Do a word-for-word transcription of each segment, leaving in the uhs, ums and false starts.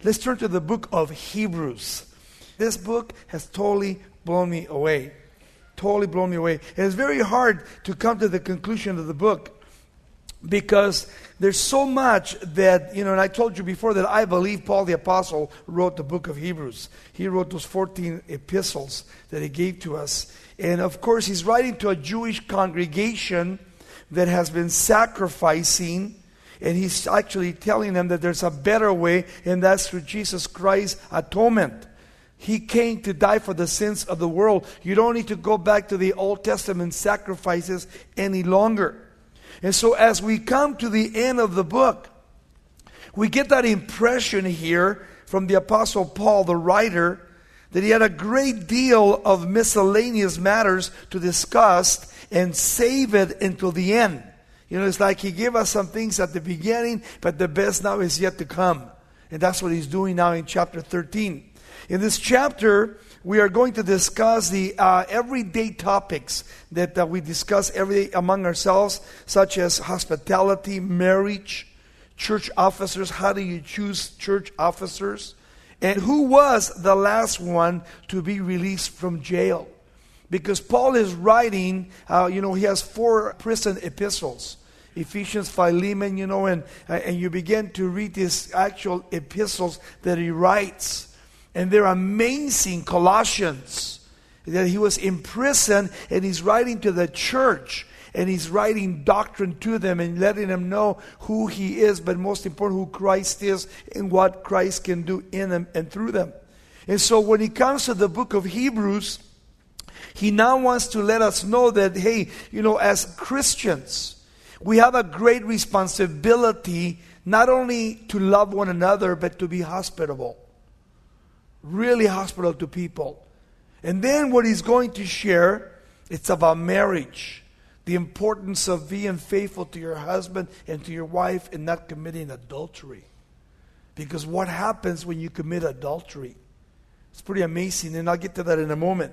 Let's turn to the book of Hebrews. This book has totally blown me away. Totally blown me away. And it's very hard to come to the conclusion of the book because there's so much that, you know, and I told you before that I believe Paul the Apostle wrote the book of Hebrews. He wrote those fourteen epistles that he gave to us. And of course, he's writing to a Jewish congregation that has been sacrificing, and he's actually telling them that there's a better way, and that's through Jesus Christ's atonement. He came to die for the sins of the world. You don't need to go back to the Old Testament sacrifices any longer. And so as we come to the end of the book, we get that impression here from the Apostle Paul, the writer, that he had a great deal of miscellaneous matters to discuss and save it until the end. You know, it's like he gave us some things at the beginning, but the best now is yet to come. And that's what he's doing now in chapter thirteen. In this chapter, we are going to discuss the uh, everyday topics that uh, we discuss every day among ourselves, such as hospitality, marriage, church officers. How do you choose church officers? And who was the last one to be released from jail? Because Paul is writing, uh, you know, he has four prison epistles. Ephesians, Philemon, you know, and, uh, and you begin to read these actual epistles that he writes. And they're amazing. Colossians, that he was in prison and he's writing to the church and he's writing doctrine to them and letting them know who he is, but most important, who Christ is and what Christ can do in them and through them. And so when he comes to the book of Hebrews, he now wants to let us know that, hey, you know, as Christians, we have a great responsibility not only to love one another, but to be hospitable. Really hospitable to people. And then what he's going to share, it's about marriage. The importance of being faithful to your husband and to your wife and not committing adultery. Because what happens when you commit adultery? It's pretty amazing, and I'll get to that in a moment.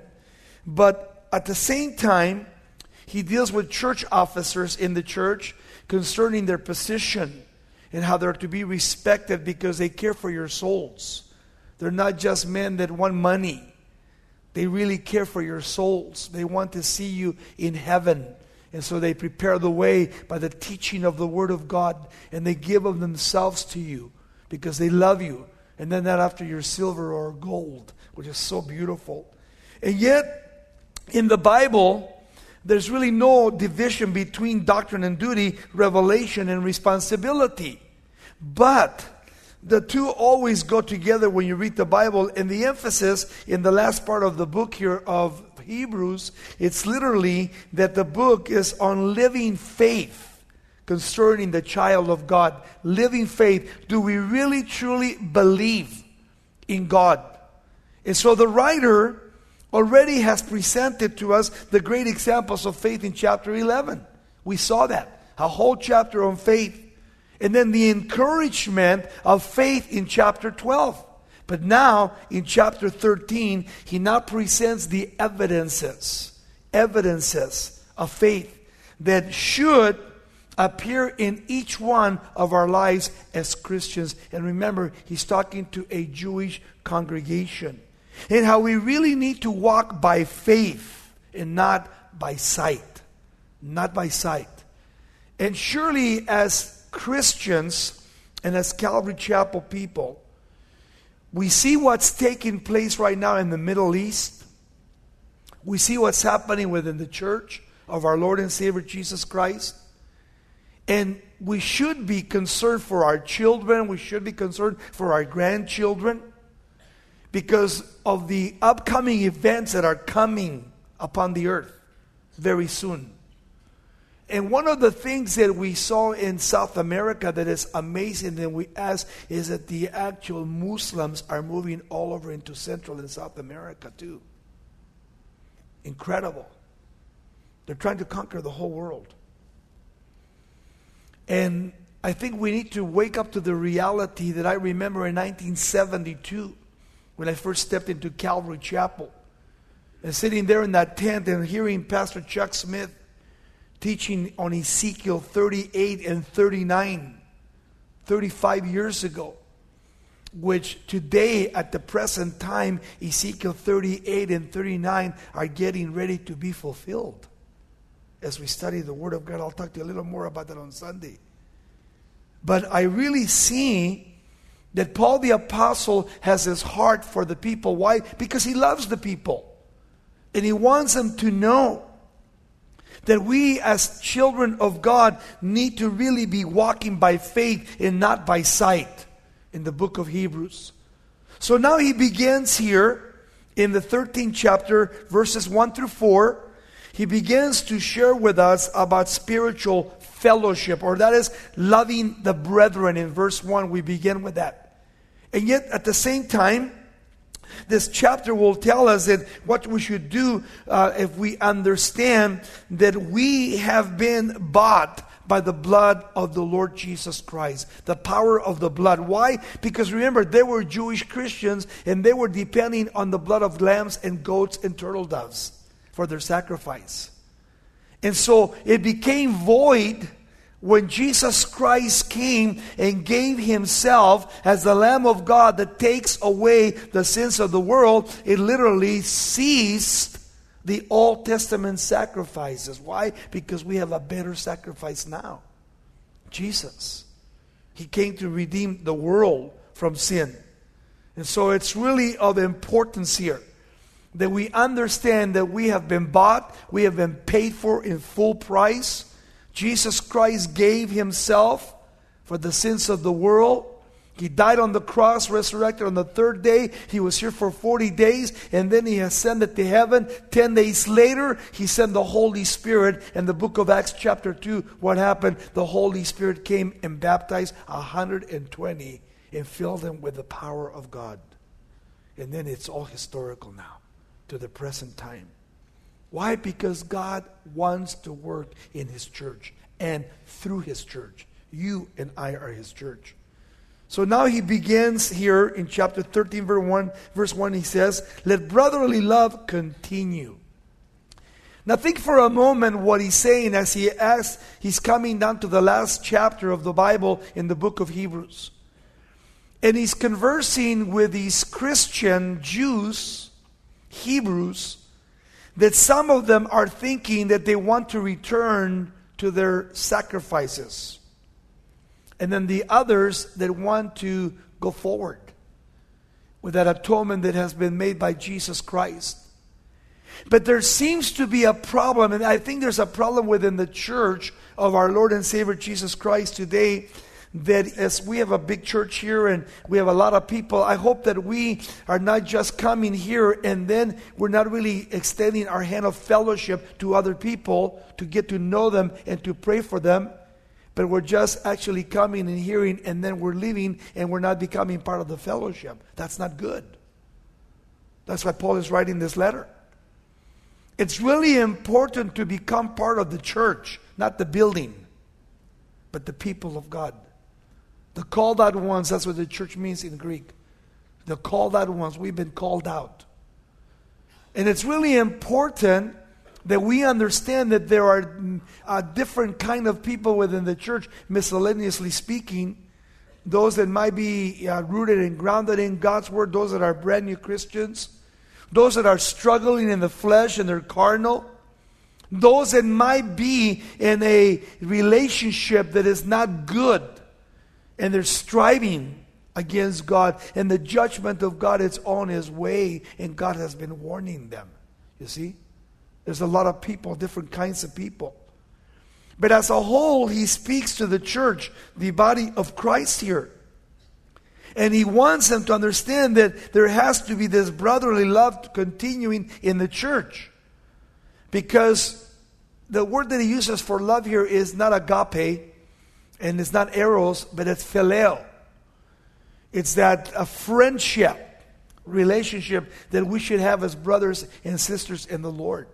But at the same time, he deals with church officers in the church concerning their position and how they're to be respected because they care for your souls. They're not just men that want money. They really care for your souls. They want to see you in heaven. And so they prepare the way by the teaching of the Word of God. And they give of themselves to you because they love you. And then not after your silver or gold, which is so beautiful. And yet, in the Bible, there's really no division between doctrine and duty, revelation and responsibility. But the two always go together when you read the Bible. And the emphasis in the last part of the book here of Hebrews, it's literally that the book is on living faith concerning the child of God. Living faith. Do we really truly believe in God? And so the writer already has presented to us the great examples of faith in chapter eleven. We saw that. A whole chapter on faith. And then the encouragement of faith in chapter twelve. But now, in chapter thirteen, he now presents the evidences, evidences of faith that should appear in each one of our lives as Christians. And remember, he's talking to a Jewish congregation. And how we really need to walk by faith and not by sight. Not by sight. And surely as Christians and as Calvary Chapel people, we see what's taking place right now in the Middle East. We see what's happening within the church of our Lord and Savior Jesus Christ. And we should be concerned for our children. We should be concerned for our grandchildren because of the upcoming events that are coming upon the earth very soon. And one of the things that we saw in South America that is amazing and we ask is that the actual Muslims are moving all over into Central and South America too. Incredible. They're trying to conquer the whole world. And I think we need to wake up to the reality that I remember in nineteen seventy-two when I first stepped into Calvary Chapel and sitting there in that tent and hearing Pastor Chuck Smith teaching on Ezekiel thirty-eight and thirty-nine, thirty-five years ago. which today at the present time, Ezekiel thirty-eight and thirty-nine are getting ready to be fulfilled. As we study the Word of God, I'll talk to you a little more about that on Sunday. But I really see that Paul the Apostle has his heart for the people. Why? Because he loves the people. And he wants them to know that we as children of God need to really be walking by faith and not by sight in the book of Hebrews. So now he begins here in the thirteenth chapter, verses one through four. He begins to share with us about spiritual fellowship, or that is loving the brethren. In verse one, we begin with that. And yet at the same time, this chapter will tell us that what we should do uh, if we understand that we have been bought by the blood of the Lord Jesus Christ. The power of the blood. Why? Because remember, they were Jewish Christians and they were depending on the blood of lambs and goats and turtle doves for their sacrifice. And so it became void when Jesus Christ came and gave himself as the Lamb of God that takes away the sins of the world. It literally ceased the Old Testament sacrifices. Why? Because we have a better sacrifice now. Jesus. He came to redeem the world from sin. And so it's really of importance here that we understand that we have been bought, we have been paid for in full price. Jesus Christ gave himself for the sins of the world. He died on the cross, resurrected on the third day. He was here for forty days, and then he ascended to heaven. Ten days later, he sent the Holy Spirit. In the book of Acts chapter two, what happened? The Holy Spirit came and baptized one hundred twenty and filled them with the power of God. And then it's all historical now, to the present time. Why? Because God wants to work in his church and through his church. You and I are his church. So now he begins here in chapter thirteen, verse one. Verse one, he says, "Let brotherly love continue." Now think for a moment what he's saying as he asks, he's coming down to the last chapter of the Bible in the book of Hebrews. And he's conversing with these Christian Jews, Hebrews, that some of them are thinking that they want to return to their sacrifices. And then the others that want to go forward with that atonement that has been made by Jesus Christ. But there seems to be a problem, and I think there's a problem within the church of our Lord and Savior Jesus Christ today, that as we have a big church here and we have a lot of people, I hope that we are not just coming here and then we're not really extending our hand of fellowship to other people to get to know them and to pray for them, but we're just actually coming and hearing and then we're leaving and we're not becoming part of the fellowship. That's not good. That's why Paul is writing this letter. It's really important to become part of the church, not the building, but the people of God. The called out ones, that's what the church means in Greek. The called out ones, we've been called out. And it's really important that we understand that there are uh, different kind of people within the church, miscellaneously speaking. Those that might be uh, rooted and grounded in God's word, those that are brand new Christians, those that are struggling in the flesh and they're carnal, those that might be in a relationship that is not good, and they're striving against God, and the judgment of God is on his way, and God has been warning them. You see? There's a lot of people, different kinds of people. But as a whole, he speaks to the church, the body of Christ here. And he wants them to understand that there has to be this brotherly love continuing in the church. Because the word that he uses for love here is not agape, and it's not eros, but it's phileo. It's that a friendship, relationship that we should have as brothers and sisters in the Lord.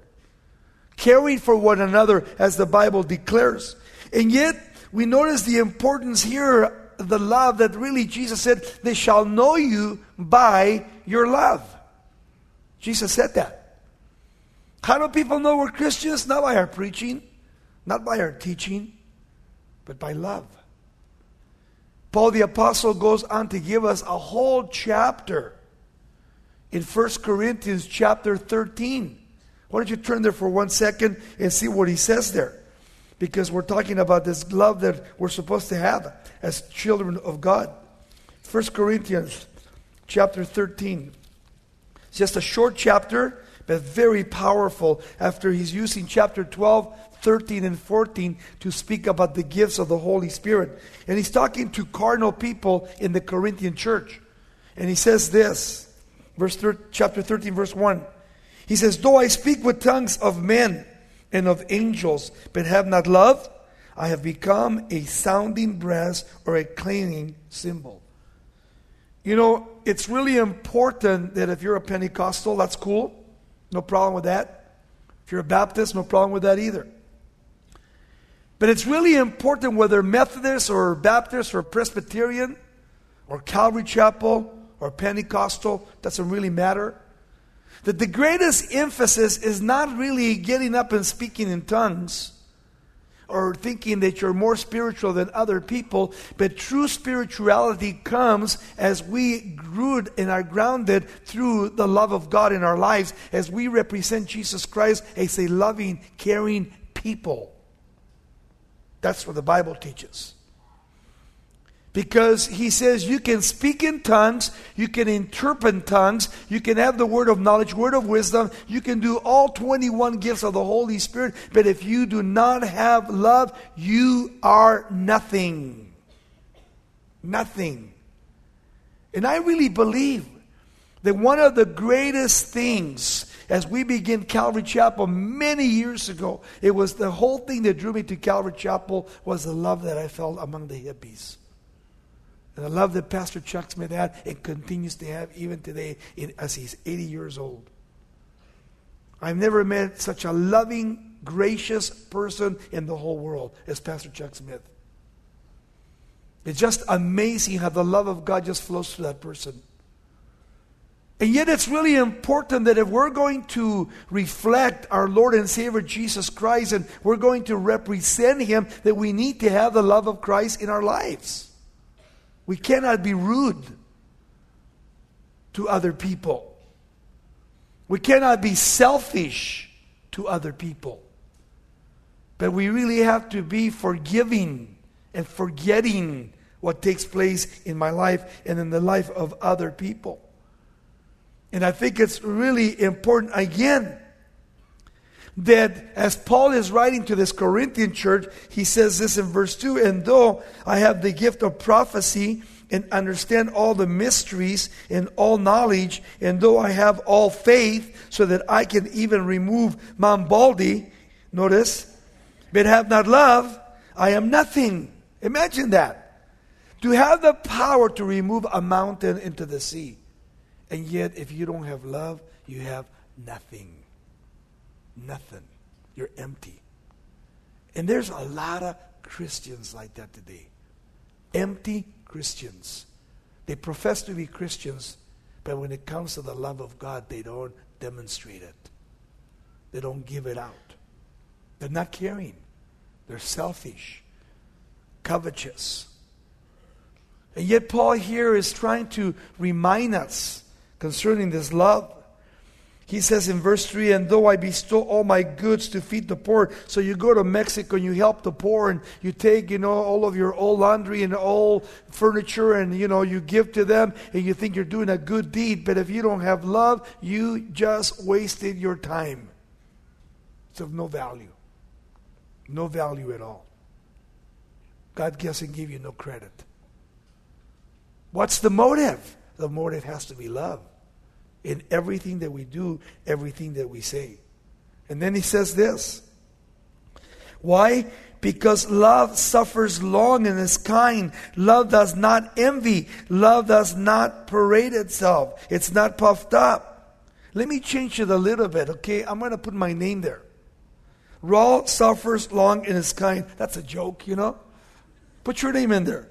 Caring for one another as the Bible declares. And yet, we notice the importance here, the love that really Jesus said, they shall know you by your love. Jesus said that. How do people know we're Christians? Not by our preaching, not by our teaching, but by love. Paul the Apostle goes on to give us a whole chapter in First Corinthians chapter thirteen. Why don't you turn there for one second and see what he says there? Because we're talking about this love that we're supposed to have as children of God. First Corinthians chapter thirteen. It's just a short chapter, but very powerful after he's using chapter twelve, thirteen, and fourteen to speak about the gifts of the Holy Spirit. And he's talking to carnal people in the Corinthian church. And he says this, verse thir- chapter thirteen, verse one. He says, though I speak with tongues of men and of angels, but have not love, I have become a sounding brass or a clanging cymbal. You know, it's really important that if you're a Pentecostal, that's cool. No problem with that. If you're a Baptist, no problem with that either. But it's really important whether Methodist or Baptist or Presbyterian or Calvary Chapel or Pentecostal, doesn't really matter. That the greatest emphasis is not really getting up and speaking in tongues or thinking that you're more spiritual than other people, but true spirituality comes as we root and are grounded through the love of God in our lives, as we represent Jesus Christ as a loving, caring people. That's what the Bible teaches. Because he says you can speak in tongues, you can interpret tongues, you can have the word of knowledge, word of wisdom, you can do all twenty-one gifts of the Holy Spirit, but if you do not have love, you are nothing. Nothing. And I really believe that one of the greatest things as we begin Calvary Chapel many years ago, it was the whole thing that drew me to Calvary Chapel was the love that I felt among the hippies. And the love that Pastor Chuck Smith had and continues to have even today in, as he's eighty years old. I've never met such a loving, gracious person in the whole world as Pastor Chuck Smith. It's just amazing how the love of God just flows through that person. And yet it's really important that if we're going to reflect our Lord and Savior Jesus Christ and we're going to represent Him, that we need to have the love of Christ in our lives. We cannot be rude to other people. We cannot be selfish to other people. But we really have to be forgiving and forgetting what takes place in my life and in the life of other people. And I think it's really important, again, that as Paul is writing to this Corinthian church, he says this in verse two, and though I have the gift of prophecy and understand all the mysteries and all knowledge, and though I have all faith so that I can even remove Mount Baldy, notice, but have not love, I am nothing. Imagine that. To have the power to remove a mountain into the sea. And yet, if you don't have love, you have nothing. Nothing. You're empty. And there's a lot of Christians like that today. Empty Christians. They profess to be Christians, but when it comes to the love of God, they don't demonstrate it. They don't give it out. They're not caring. They're selfish, covetous. And yet Paul here is trying to remind us concerning this love. He says in verse three, and though I bestow all my goods to feed the poor. So you go to Mexico and you help the poor and you take, you know, all of your old laundry and old furniture and, you know, you give to them and you think you're doing a good deed. But if you don't have love, you just wasted your time. It's of no value. No value at all. God doesn't give you no credit. What's the motive? The motive has to be love. In everything that we do, everything that we say. And then he says this. Why? Because love suffers long and is kind. Love does not envy. Love does not parade itself. It's not puffed up. Let me change it a little bit, okay? I'm going to put my name there. Raul suffers long and is kind. That's a joke, you know? Put your name in there.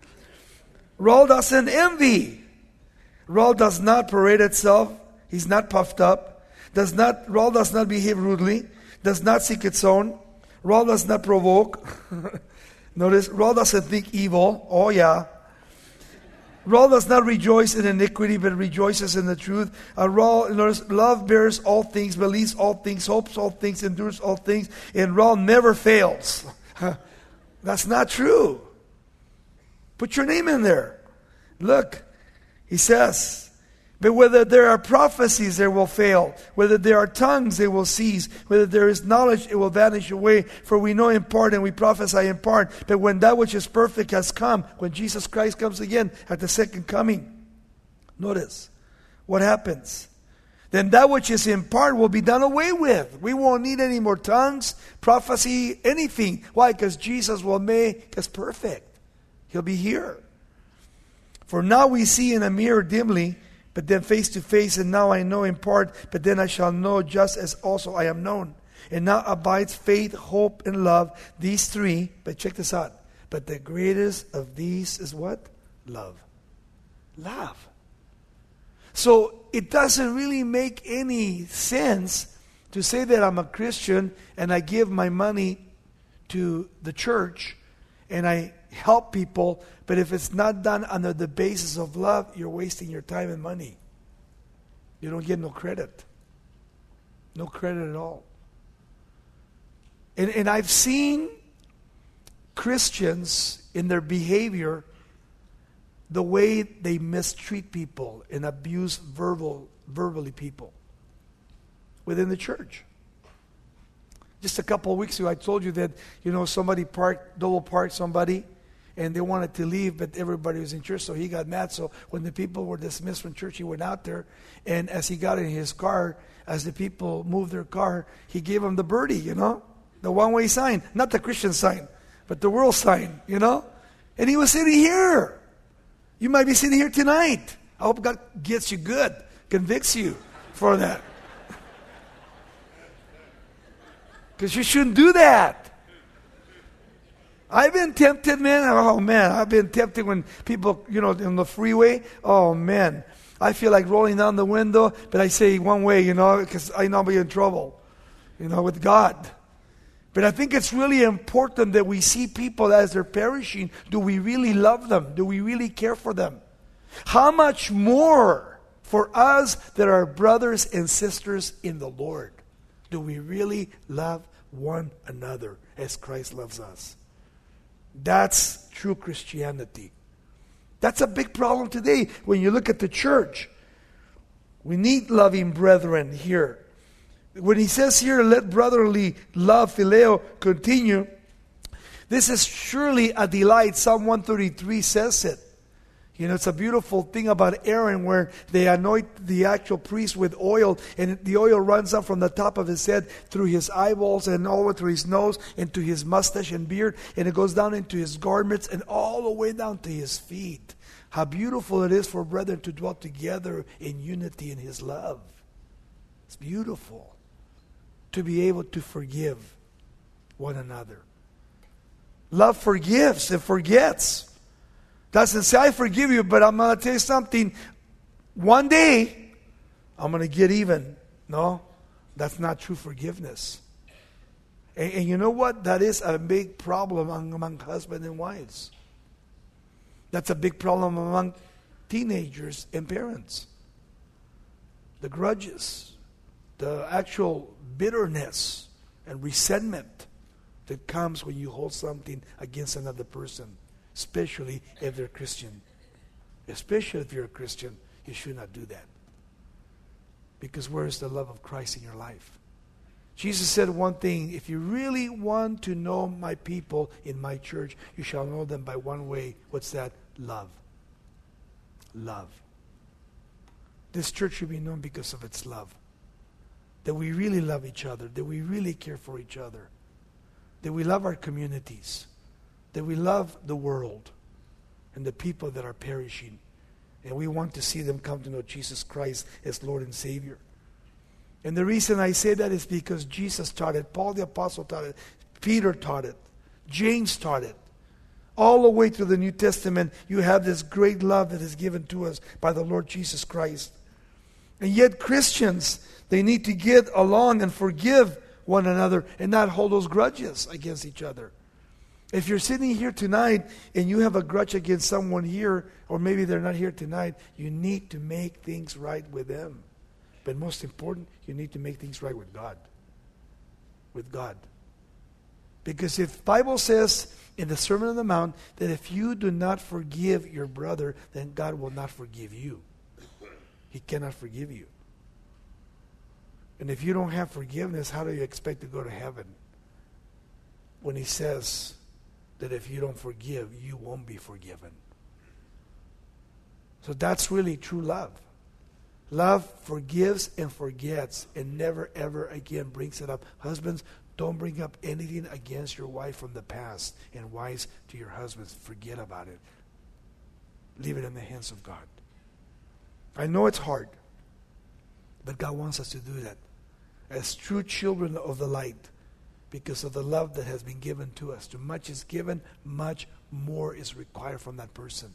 Raul doesn't envy. Raul does not parade itself. He's not puffed up. Does not, Raul does not behave rudely. Does not seek its own. Raul does not provoke. Notice, Raul doesn't think evil. Oh yeah, Love does not rejoice in iniquity, but rejoices in the truth. Uh, love bears all things, believes all things, hopes all things, endures all things. And love never fails. That's not true. Put your name in there. Look, he says, but whether there are prophecies, they will fail. Whether there are tongues, they will cease. Whether there is knowledge, it will vanish away. For we know in part and we prophesy in part. But when that which is perfect has come, when Jesus Christ comes again at the second coming, notice what happens. Then that which is in part will be done away with. We won't need any more tongues, prophecy, anything. Why? Because Jesus will make us perfect. He'll be here. For now we see in a mirror dimly, but then face to face, and now I know in part, but then I shall know just as also I am known. And now abides faith, hope, and love, these three. But check this out. But the greatest of these is what? Love. Love. So it doesn't really make any sense to say that I'm a Christian and I give my money to the church and I help people, but if it's not done under the basis of love, you're wasting your time and money. You don't get no credit. No credit at all. And, and I've seen Christians in their behavior, the way they mistreat people and abuse verbal, verbally people within the church. Just a couple of weeks ago, I told you that, you know, somebody parked, double parked somebody, and they wanted to leave, but everybody was in church, so he got mad. So when the people were dismissed from church, he went out there, and as he got in his car, as the people moved their car, he gave them the birdie, you know, the one-way sign. Not the Christian sign, but the world sign, you know. And he was sitting here. You might be sitting here tonight. I hope God gets you good, convicts you for that. Because you shouldn't do that. I've been tempted, man. Oh, man. I've been tempted when people, you know, on the freeway. Oh, man. I feel like rolling down the window, but I say one way, you know, because I know I'll be in trouble, you know, with God. But I think it's really important that we see people as they're perishing. Do we really love them? Do we really care for them? How much more for us that are brothers and sisters in the Lord? Do we really love one another as Christ loves us? That's true Christianity. That's a big problem today when you look at the church. We need loving brethren here. When he says here, let brotherly love, phileo, continue, this is surely a delight. Psalm one thirty-three says it. You know, it's a beautiful thing about Aaron where they anoint the actual priest with oil, and the oil runs up from the top of his head through his eyeballs and all the way through his nose into his mustache and beard, and it goes down into his garments and all the way down to his feet. How beautiful it is for brethren to dwell together in unity in his love. It's beautiful to be able to forgive one another. Love forgives and forgets. Doesn't say, I forgive you, but I'm going to tell you something. One day, I'm going to get even. No, that's not true forgiveness. And, and you know what? That is a big problem among, among husbands and wives. That's a big problem among teenagers and parents. The grudges, the actual bitterness and resentment that comes when you hold something against another person. Especially if they're Christian. Especially if you're a Christian, you should not do that. Because where is the love of Christ in your life? Jesus said one thing, if you really want to know my people in my church, you shall know them by one way. What's that? Love. Love. This church should be known because of its love. That we really love each other. That we really care for each other. That we love our communities. That we love the world and the people that are perishing. And we want to see them come to know Jesus Christ as Lord and Savior. And the reason I say that is because Jesus taught it. Paul the Apostle taught it. Peter taught it. James taught it. All the way through the New Testament, you have this great love that is given to us by the Lord Jesus Christ. And yet Christians, they need to get along and forgive one another and not hold those grudges against each other. If you're sitting here tonight and you have a grudge against someone here, or maybe they're not here tonight, you need to make things right with them. But most important, you need to make things right with God. With God. Because if the Bible says in the Sermon on the Mount that if you do not forgive your brother, then God will not forgive you. He cannot forgive you. And if you don't have forgiveness, how do you expect to go to heaven? When he says that if you don't forgive, you won't be forgiven. So that's really true love. Love forgives and forgets and never ever again brings it up. Husbands, don't bring up anything against your wife from the past. And wives, to your husbands, forget about it. Leave it in the hands of God. I know it's hard, but God wants us to do that as true children of the light, because of the love that has been given to us. Too much is given, much more is required from that person.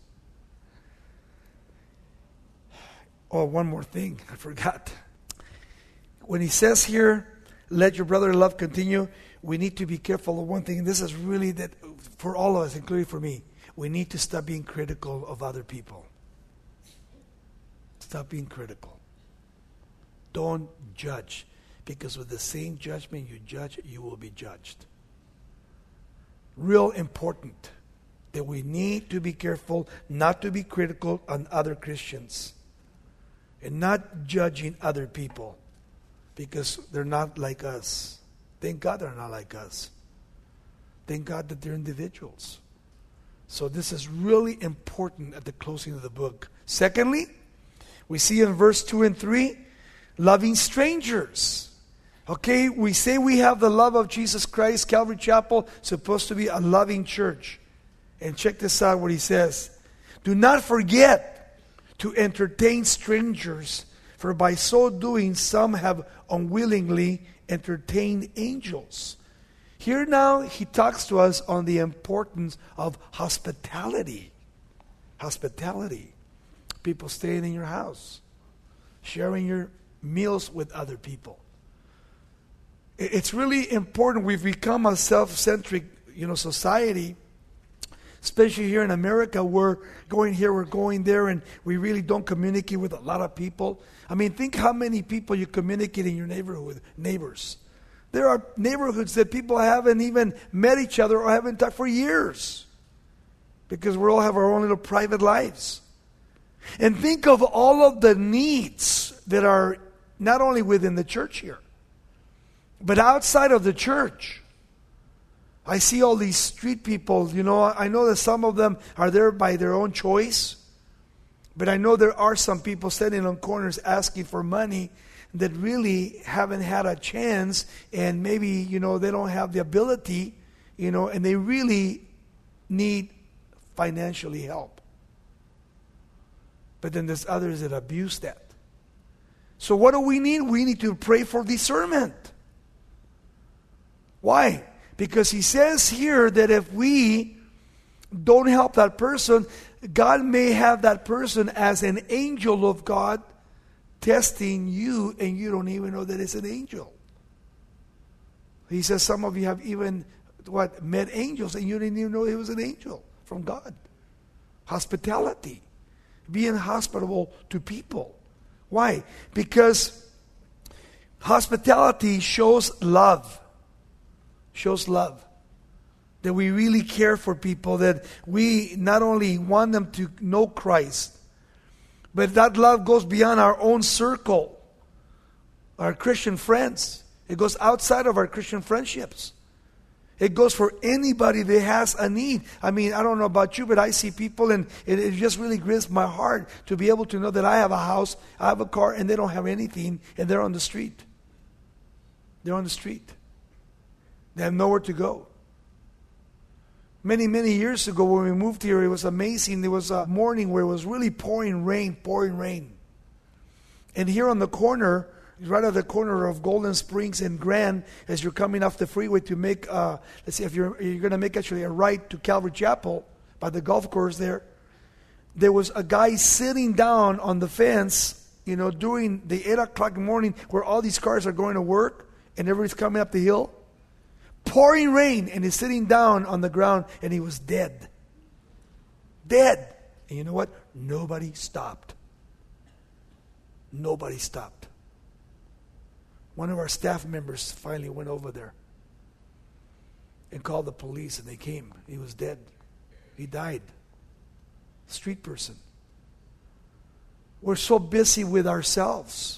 Oh, one more thing, I forgot. When he says here, let your brotherly love continue, we need to be careful of one thing, and this is really that for all of us, including for me, we need to stop being critical of other people. Stop being critical. Don't judge. Because with the same judgment you judge, you will be judged. Real important that we need to be careful not to be critical on other Christians and not judging other people because they're not like us. Thank God they're not like us. Thank God that they're individuals. So this is really important at the closing of the book. Secondly, we see in verse two and three, loving strangers. Okay, we say we have the love of Jesus Christ. Calvary Chapel is supposed to be a loving church. And check this out what he says. Do not forget to entertain strangers, for by so doing some have unwillingly entertained angels. Here now he talks to us on the importance of hospitality. Hospitality. People staying in your house. Sharing your meals with other people. It's really important. We've become a self-centric, you know, society, especially here in America. We're going here, we're going there, and we really don't communicate with a lot of people. I mean, think how many people you communicate in your neighborhood with, neighbors. There are neighborhoods that people haven't even met each other or haven't talked for years because we all have our own little private lives. And think of all of the needs that are not only within the church here, but outside of the church. I see all these street people, you know, I know that some of them are there by their own choice. But I know there are some people standing on corners asking for money that really haven't had a chance, and maybe, you know, they don't have the ability, you know, and they really need financially help. But then there's others that abuse that. So what do we need? We need to pray for discernment. Why? Because he says here that if we don't help that person, God may have that person as an angel of God testing you, and you don't even know that it's an angel. He says some of you have even what met angels and you didn't even know he was an angel from God. Hospitality. Being hospitable to people. Why? Because hospitality shows love. Shows love. That we really care for people, that we not only want them to know Christ, but that love goes beyond our own circle, our Christian friends. It goes outside of our Christian friendships. It goes for anybody that has a need. I mean, I don't know about you, but I see people, and it, it just really grieves my heart to be able to know that I have a house, I have a car, and they don't have anything, and they're on the street. They're on the street. They have nowhere to go. Many, many years ago when we moved here, it was amazing. There was a morning where it was really pouring rain, pouring rain. And here on the corner, right at the corner of Golden Springs and Grand, as you're coming off the freeway to make, uh, let's see, if you're, you're going to make actually a right to Calvary Chapel by the golf course there, there was a guy sitting down on the fence, you know, during the eight o'clock in the morning where all these cars are going to work and everybody's coming up the hill, pouring rain, and he's sitting down on the ground, and he was dead. Dead. And you know what? Nobody stopped. Nobody stopped. One of our staff members finally went over there and called the police, and they came. He was dead. He died. Street person. We're so busy with ourselves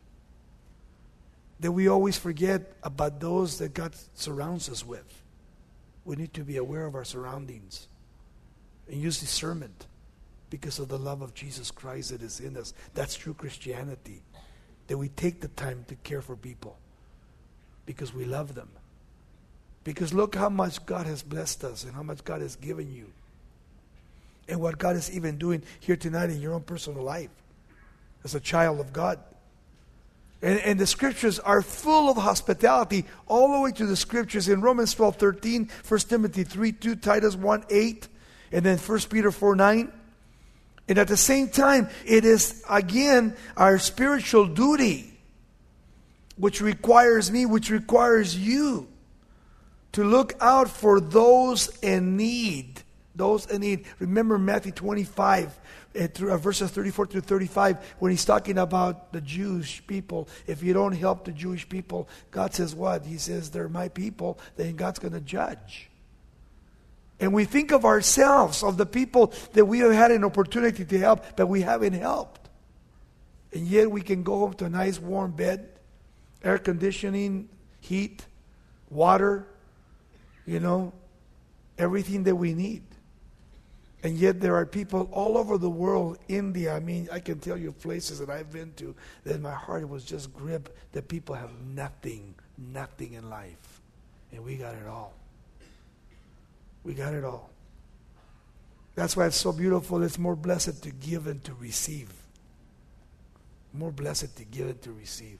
that we always forget about those that God surrounds us with. We need to be aware of our surroundings and use discernment because of the love of Jesus Christ that is in us. That's true Christianity. That we take the time to care for people because we love them. Because look how much God has blessed us and how much God has given you. And what God is even doing here tonight in your own personal life as a child of God. And, and the scriptures are full of hospitality all the way to the scriptures in Romans twelve thirteen, First Timothy three two, Titus one eight, and then First Peter four nine. And at the same time, it is again our spiritual duty, which requires me, which requires you, to look out for those in need. Those in need. Remember Matthew twenty-five, uh, through, uh, verses thirty-four through thirty-five, when he's talking about the Jewish people. If you don't help the Jewish people, God says what? He says, they're my people, then God's going to judge. And we think of ourselves, of the people that we have had an opportunity to help, but we haven't helped. And yet we can go home to a nice warm bed, air conditioning, heat, water, you know, everything that we need. And yet there are people all over the world, India, I mean, I can tell you places that I've been to, that my heart was just gripped, that people have nothing, nothing in life. And we got it all. We got it all. That's why it's so beautiful. It's more blessed to give than to receive. More blessed to give than to receive.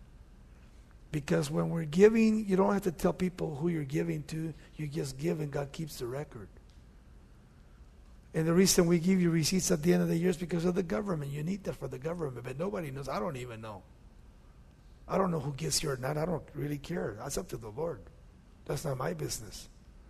Because when we're giving, you don't have to tell people who you're giving to. You just give and God keeps the record. And the reason we give you receipts at the end of the year is because of the government. You need that for the government, but nobody knows. I don't even know. I don't know who gets here or not. I don't really care. That's up to the Lord. That's not my business.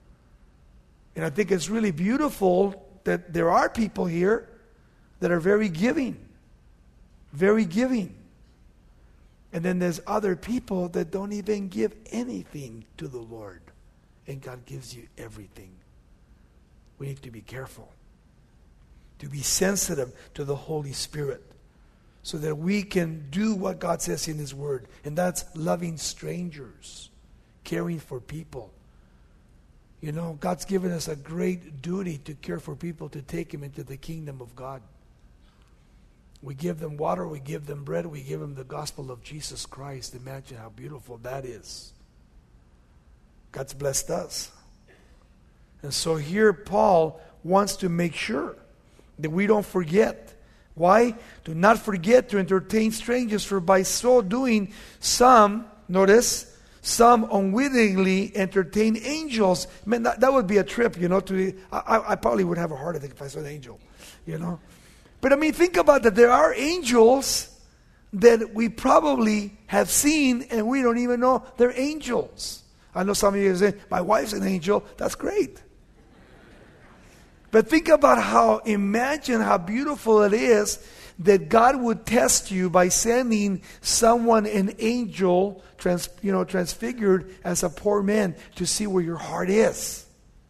And I think it's really beautiful that there are people here that are very giving. Very giving. And then there's other people that don't even give anything to the Lord. And God gives you everything. We need to be careful. To be sensitive to the Holy Spirit. So that we can do what God says in His Word. And that's loving strangers. Caring for people. You know, God's given us a great duty to care for people, to take them into the kingdom of God. We give them water, we give them bread, we give them the gospel of Jesus Christ. Imagine how beautiful that is. God's blessed us. And so here Paul wants to make sure that we don't forget. Why? Do not forget to entertain strangers, for by so doing, some, notice, some unwittingly entertain angels. Man, that, that would be a trip, you know. To I, I probably would have a heart attack if I saw an angel, you know. But I mean, think about that. There are angels that we probably have seen and we don't even know they're angels. I know some of you say, my wife's an angel. That's great. But think about how, imagine how beautiful it is that God would test you by sending someone, an angel, trans, you know, transfigured as a poor man, to see where your heart is.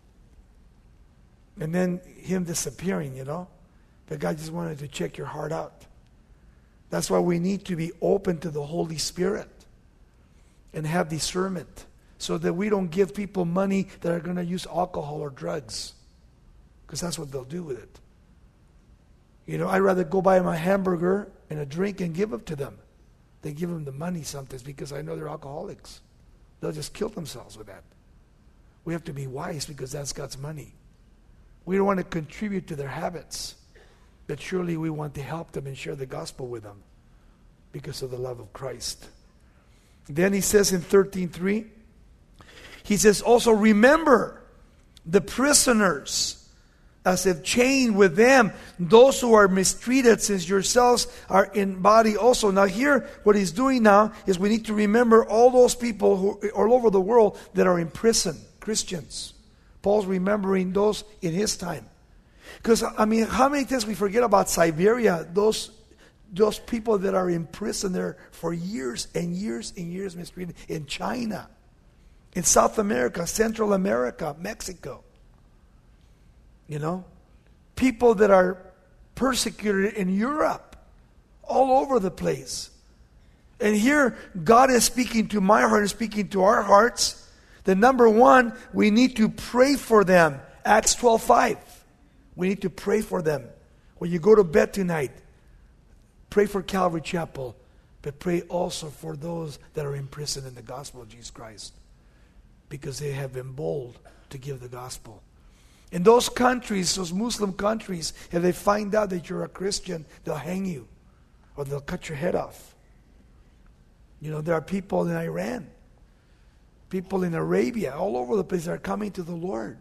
And then him disappearing, you know. But God just wanted to check your heart out. That's why we need to be open to the Holy Spirit and have discernment, so that we don't give people money that are going to use alcohol or drugs, because that's what they'll do with it. You know, I'd rather go buy them a hamburger and a drink and give it to them than give them the money sometimes, because I know they're alcoholics. They'll just kill themselves with that. We have to be wise, because that's God's money. We don't want to contribute to their habits, but surely we want to help them and share the gospel with them because of the love of Christ. Then he says in thirteen three, he says, also remember the prisoners as if chained with them, those who are mistreated, since yourselves are in body also. Now here, what he's doing now is we need to remember all those people who all over the world that are in prison, Christians. Paul's remembering those in his time. Because, I mean, how many times we forget about Siberia, those those people that are in prison there for years and years and years mistreated, in China, in South America, Central America, Mexico. You know, people that are persecuted in Europe, all over the place. And here, God is speaking to my heart and speaking to our hearts. The number one, we need to pray for them. Acts twelve five. We need to pray for them. When you go to bed tonight, pray for Calvary Chapel, but pray also for those that are in prison in the gospel of Jesus Christ, because they have been bold to give the gospel. In those countries, those Muslim countries, if they find out that you're a Christian, they'll hang you or they'll cut your head off. You know, there are people in Iran, people in Arabia, all over the place that are coming to the Lord.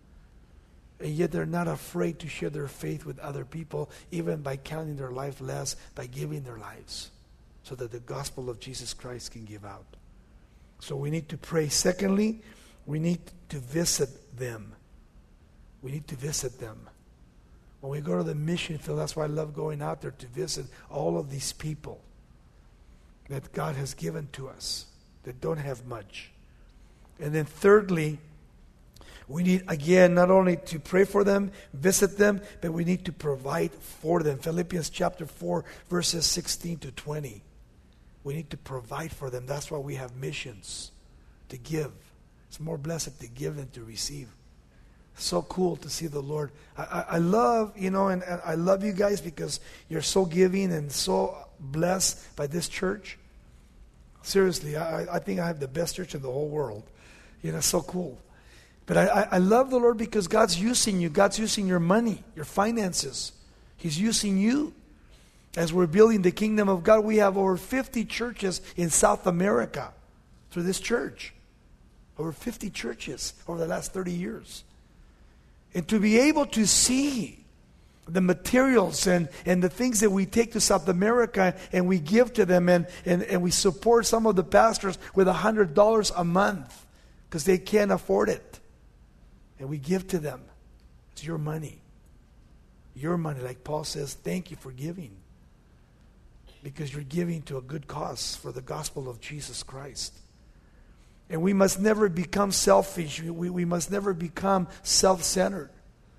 And yet they're not afraid to share their faith with other people, even by counting their life less, by giving their lives, so that the gospel of Jesus Christ can give out. So we need to pray. Secondly, we need to visit them. We need to visit them. When we go to the mission field, that's why I love going out there to visit all of these people that God has given to us that don't have much. And then thirdly, we need, again, not only to pray for them, visit them, but we need to provide for them. Philippians chapter four, verses sixteen to twenty. We need to provide for them. That's why we have missions, to give. It's more blessed to give than to receive. So cool to see the Lord. I, I, I love, you know, and, and I love you guys because you're so giving and so blessed by this church. Seriously, I, I think I have the best church in the whole world. You know, so cool. But I, I, I love the Lord because God's using you. God's using your money, your finances. He's using you. As we're building the kingdom of God, we have over fifty churches in South America through this church. Over fifty churches over the last thirty years. And to be able to see the materials and, and the things that we take to South America and we give to them, and, and, and we support some of the pastors with one hundred dollars a month because they can't afford it. And we give to them. It's your money. Your money. Like Paul says, thank you for giving. Because you're giving to a good cause for the gospel of Jesus Christ. And we must never become selfish. We, we must never become self-centered.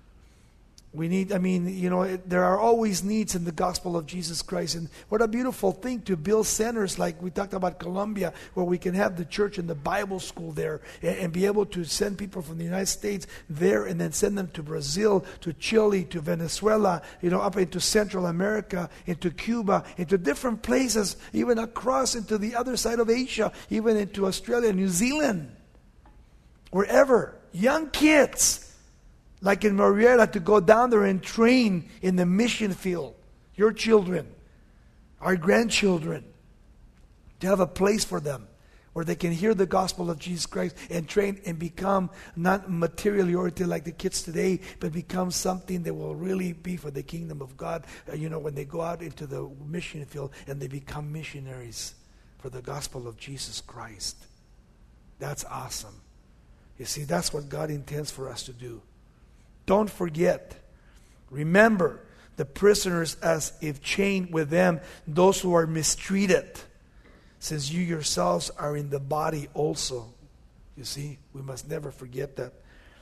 We need, I mean, you know, it, there are always needs in the gospel of Jesus Christ. And what a beautiful thing to build centers like we talked about Colombia, where we can have the church and the Bible school there and, and be able to send people from the United States there and then send them to Brazil, to Chile, to Venezuela, you know, up into Central America, into Cuba, into different places, even across into the other side of Asia, even into Australia, New Zealand, wherever. Young kids. Like in Marietta, to go down there and train in the mission field. Your children, our grandchildren, to have a place for them where they can hear the gospel of Jesus Christ and train and become not materially oriented like the kids today, but become something that will really be for the kingdom of God. Uh, you know, when they go out into the mission field and they become missionaries for the gospel of Jesus Christ. That's awesome. You see, that's what God intends for us to do. Don't forget, remember the prisoners as if chained with them, those who are mistreated, since you yourselves are in the body also. You see, we must never forget that.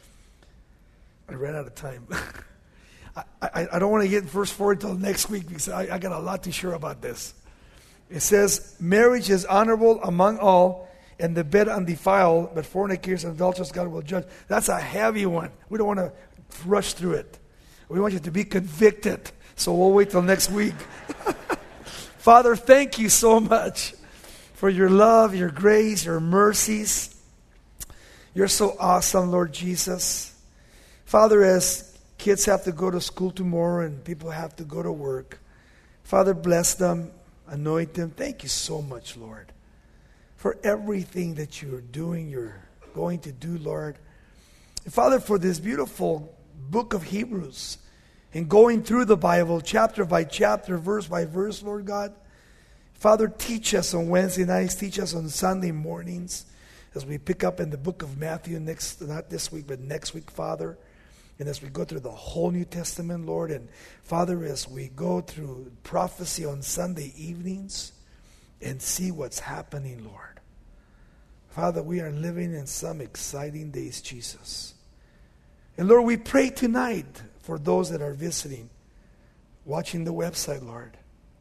I ran out of time. I, I, I don't want to get in verse four until next week because I, I got a lot to share about this. It says, marriage is honorable among all, and the bed undefiled, but fornicators and adulterers God will judge. That's a heavy one. We don't want to rush through it. We want you to be convicted. So we'll wait till next week. Father, thank you so much for your love, your grace, your mercies. You're so awesome, Lord Jesus. Father, as kids have to go to school tomorrow and people have to go to work, Father, bless them, anoint them. Thank you so much, Lord, for everything that you're doing, you're going to do, Lord. And Father, for this beautiful book of Hebrews and going through the Bible chapter by chapter, verse by verse, Lord God. Father, teach us on Wednesday nights, teach us on Sunday mornings as we pick up in the book of Matthew next, not this week, but next week, Father. And as we go through the whole New Testament, Lord, and Father, as we go through prophecy on Sunday evenings and see what's happening, Lord. Father, we are living in some exciting days, Jesus. And Lord, we pray tonight for those that are visiting, watching the website, Lord.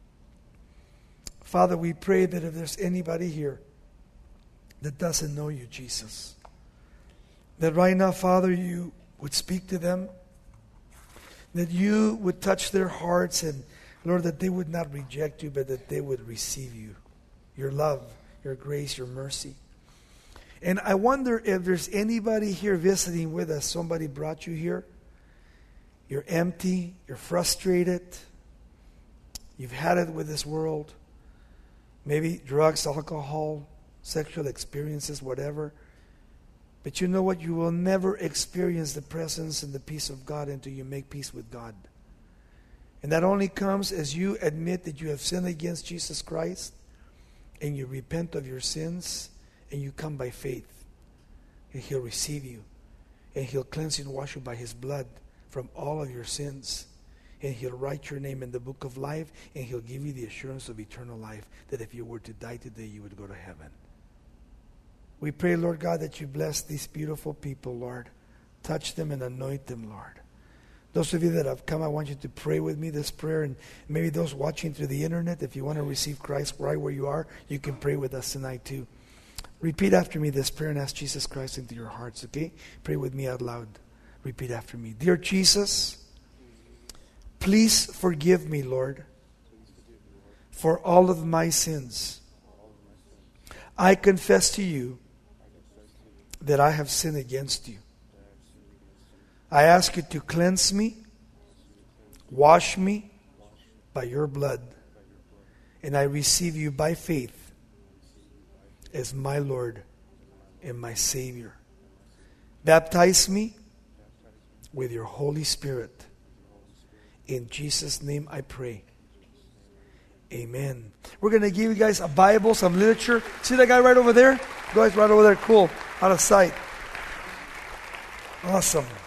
Father, we pray that if there's anybody here that doesn't know you, Jesus, that right now, Father, you would speak to them, that you would touch their hearts, and Lord, that they would not reject you, but that they would receive you, your love, your grace, your mercy. And I wonder if there's anybody here visiting with us, somebody brought you here, you're empty, you're frustrated, you've had it with this world, maybe drugs, alcohol, sexual experiences, whatever. But you know what? You will never experience the presence and the peace of God until you make peace with God. And that only comes as you admit that you have sinned against Jesus Christ and you repent of your sins and you come by faith. And He'll receive you. And He'll cleanse you and wash you by His blood from all of your sins. And He'll write your name in the book of life, and He'll give you the assurance of eternal life that if you were to die today, you would go to heaven. We pray, Lord God, that you bless these beautiful people, Lord. Touch them and anoint them, Lord. Those of you that have come, I want you to pray with me this prayer. And maybe those watching through the internet, if you want to receive Christ right where you are, you can pray with us tonight too. Repeat after me this prayer and ask Jesus Christ into your hearts, okay? Pray with me out loud. Repeat after me. Dear Jesus, please forgive me, Lord, for all of my sins. I confess to you that I have sinned against you. I ask you to cleanse me, wash me by your blood, and I receive you by faith as my Lord and my Savior. Baptize me with your Holy Spirit. In Jesus' name I pray. Amen. We're going to give you guys a Bible, some literature. See that guy right over there? Guys right over there. Cool. Out of sight. Awesome.